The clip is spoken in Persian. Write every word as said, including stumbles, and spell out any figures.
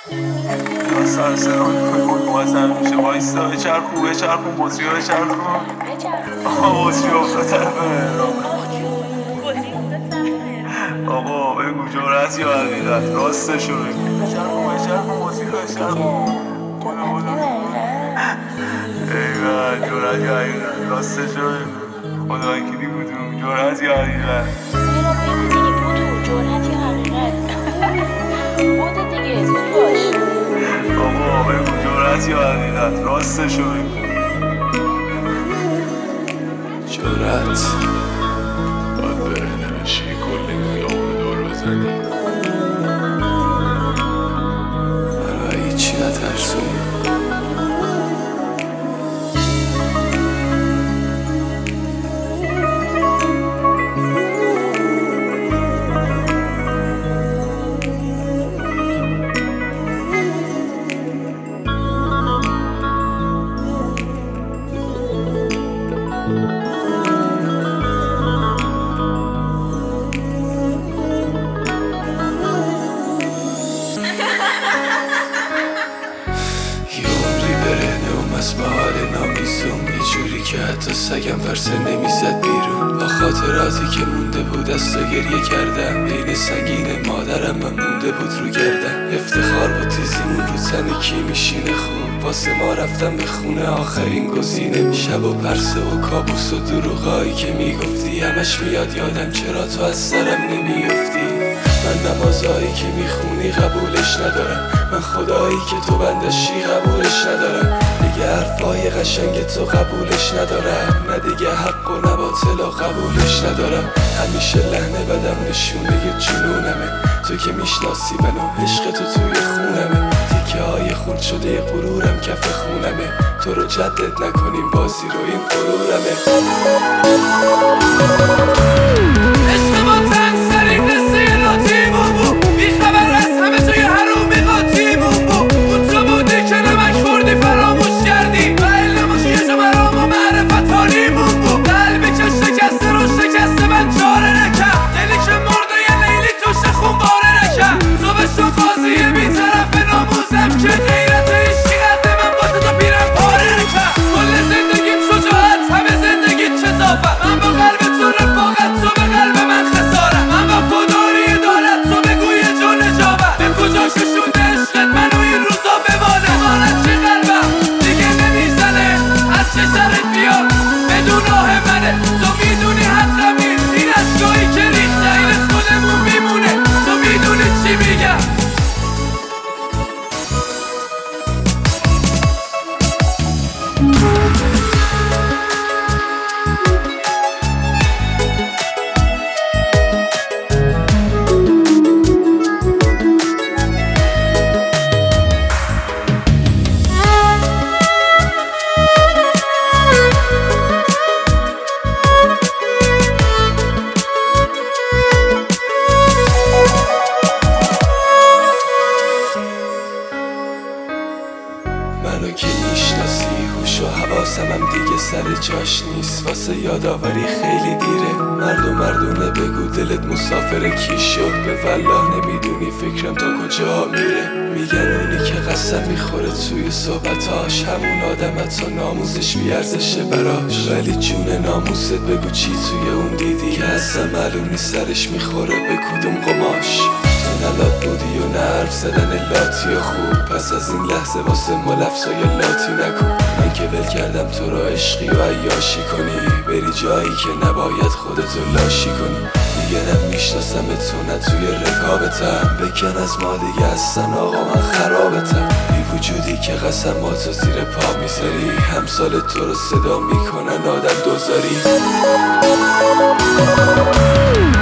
یا سر صدا میکنی بود موازم میشه وایستا بچرخون بچرخون بطری ها بچرخون آقا بطری ها افتاد طرف آقا بگو جرأت یا حقیقت راستشو بگو بچرخون بچرخون بطری ها بچرخون بودو بودو ایوان جرأت یا حقیقت راستشو بگو خدا وکیلی بودو جرأت یا حقیقت جرأت یا حقیقت بودو دیگه زود باش آقا بگو جرأت یا حقیقت راستشو بگو جرأت باید بره نمیشی کل این خیابون دور بزنی برای هیچی نترسونی به حال نامیزون یه جوری که حتی سگم ورسه نمیزد بیرون با خاطراتی که مونده بود از تو گریه کردم بین سنگین مادرم من مونده بود رو گردم افتخار بود تیزیمون رو تن کی میشینه خوب واسه ما رفتم به خونه آخرین گزینه شب و پرسه و کابوس و دروغایی که میگفتی همش میاد یادم چرا تو از سرم نمیافتی من نمازایی که میخونی قبولش ندارم من خدایی که تو بندشی قبولش ندارم دیگه حرفای قشنگ تو قبولش ندارم نه دیگه حق و نباطل و قبولش ندارم همیشه لحنه بدم نشونه جنونمه تو که میشناسی منو عشق تو توی خونمه تیکه های خورد شده غرورم کف خونمه تو رو جدد نکنیم بازی رو این غرورمه عشق ما تن سریم نسته لاتیمون بود بیخبر از همه توی حرومی قاطیمون بود اون تو بودی که نمک خوردی فراموش کردی و علمش یه جا مرام و معرفت حالیمون بود قلبی که شکسته رو شکسته من چاره نکم دلی که مرده یه لیلی توش خون باره نکم تو به شو قاضیه بی طرف ناموزم که غیرت عشقی قد من باسه تو پیرم پاره نکم کل زندگیم شجاعت همه زندگیت چزافت من با قلب تو رفاقت تو به قلب من خسارت من با خداری دارت تو بگوی جو نجابت به کجا ششونده عشقت منو این روزا بمانه مانت چه قلبم دیگه نمیزنه از چه سرت بیاد بدون راه منه تو میدونی حقم نیست این اشکایی که ریخته این خودمون میمونه تو میدونی چی میگم منو که میشناسی هوش و حواسم هم دیگه سر جاش نیست واسه یادآوری خیلی دیره مرد و مردونه بگو دلت مسافر کی شد به والله نمیدونی فکرم تا کجا میره میگن اونی که قسم میخوره توی صحبتاش همون آدم حتی ناموزش بیارزشه براش ولی جون ناموست بگو چی توی اون دیدی که اصلا معلوم نیست سرش میخوره به کدوم قماش تو نلات بودی و نه حرف زدن لاتی خوب پس از این لحظه واسه ما لفظای لاتی نکن من که ول کردم تو را عشقی و عیاشی کنی بری جایی که نباید خودتو لاشی کنی دیگه نم میشناسم تو نه توی رکابتم بکن از ما دیگه اصلا آقا من خرابتم بی وجودی که قسم ما تو زیر پا میذاری همسال تو رو صدا میکنن آدم دوزاری